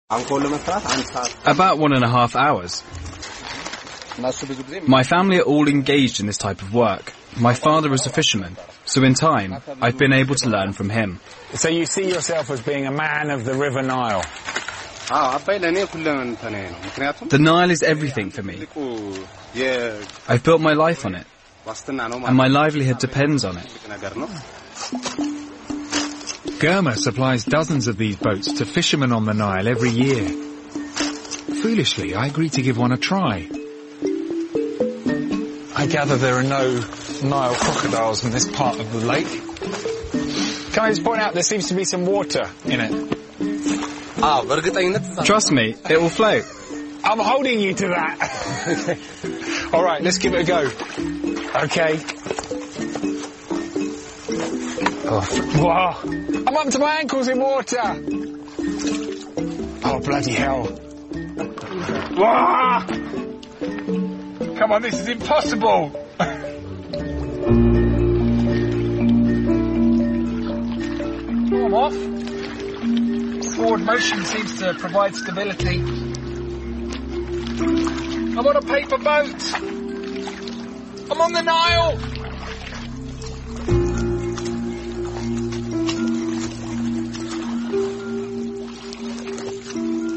About 1.5 hours. My family are all engaged in this type of work. My father is a fisherman, so in time, I've been able to learn from him. So you see yourself as being a man of the River Nile? The Nile is everything for me. I've built my life on it, and my livelihood depends on it. Girma supplies dozens of these boats to fishermen on the Nile every year. Foolishly, I agreed to give one a try. I gather there are no Nile crocodiles in this part of the lake. Can I just point out there seems to be some water in it? Trust me, it will float. I'm holding you to that. All right, let's give it a go. Okay. Oh, wow. I'm up to my ankles in water. Oh, bloody hell. Wow. Come on, this is impossible. I'm off. Forward motion seems to provide stability. I'm on a paper boat. I'm on the Nile.